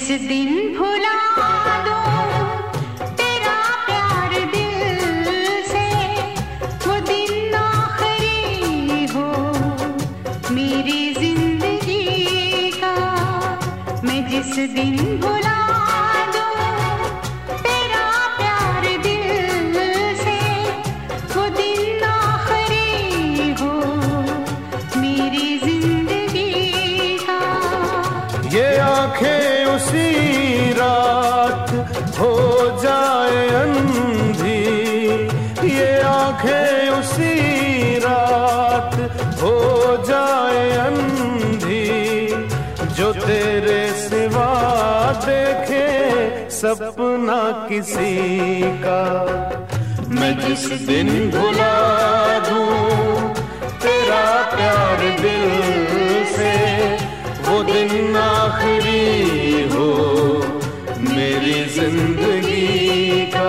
दिन भुला दूं तेरा प्यार दिल से, वो दिन आखिरी हो मेरी जिंदगी का। मैं जिस दिन भुला दूं तेरा प्यार दिल से, वो दिन आखिरी हो मेरी जिंदगी का। ये आंखें उसी रात हो जाए अंधी, ये आंखें उसी रात हो जाए अंधी, जो तेरे सिवा देखे सपना किसी का। मैं जिस दिन भुला दूं तेरा प्यार दिल से, वो दिन आखिरी हो मेरी जिंदगी का।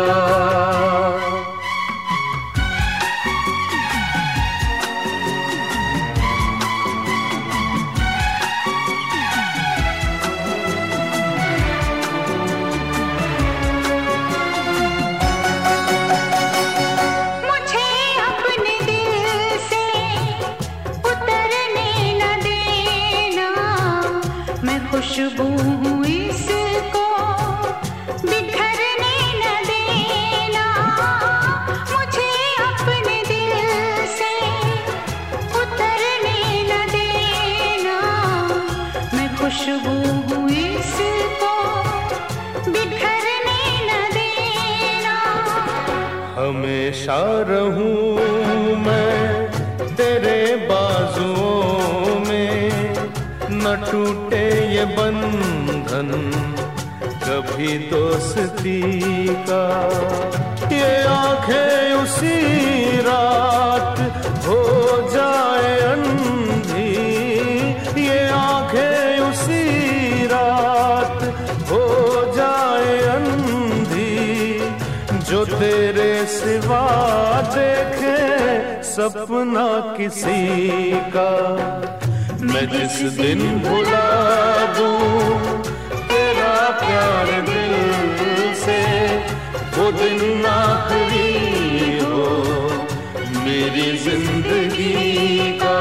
खुशबू हूँ इसको बिखरने न देना, मुझे अपने दिल से उतरने न देना। मैं खुशबू हूँ इसको बिखरने न देना। हमेशा रहूं मैं तेरे बाजुओं में, न टूटे ये बंधन कभी दोस्ती का। ये आंखें उसी रात हो जाए अंधी, ये आंखें उसी रात हो जाए अंधी, जो तेरे सिवा देखे सपना किसी का। मैं जिस दिन भुला दूं तेरा प्यार दिल से, वो दिन आखिरी हो मेरी जिंदगी का।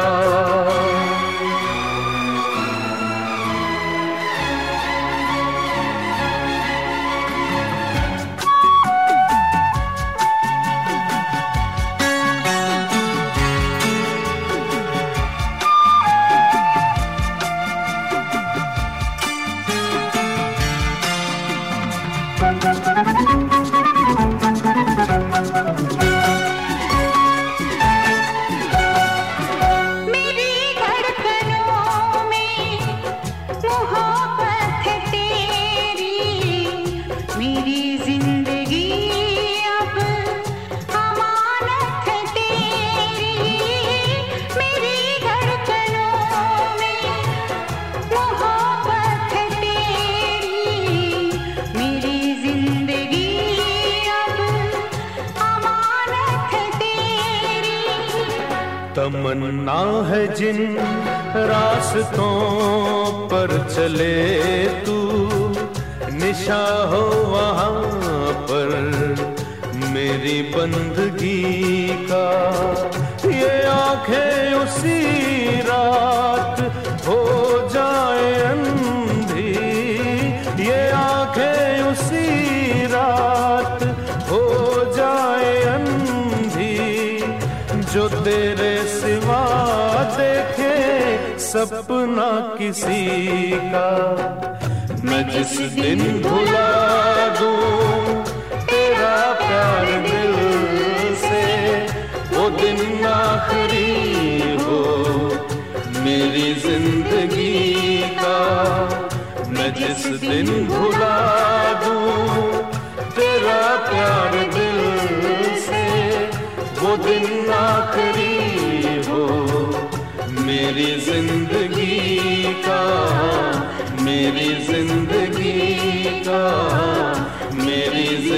मेरी धड़कनों में मोहब्बत है तेरी, मेरी जिंदगी अब अमानत है तेरी। मेरी धड़कनों में मोहब्बत है तेरी, मेरी जिंदगी अब अमानत है तेरी। तमन्ना है जिन रास्तों पर चले तू, निशा हो वहाँ पर मेरी बंदगी का। ये आंखें उसी रात हो जाए अंधी, ये आंखें उसी रात हो जाए अंधी, जो तेरे सिवा देखे सपना किसी का। मैं जिस दिन भुला दूं तेरा प्यार दिल से, वो दिन आखिरी हो मेरी जिंदगी का। मैं जिस दिन भुला दूं तेरा प्यार दिल से, वो दिन आखिरी हो मेरी जिंदगी का, मेरी जिंदगी का, मेरी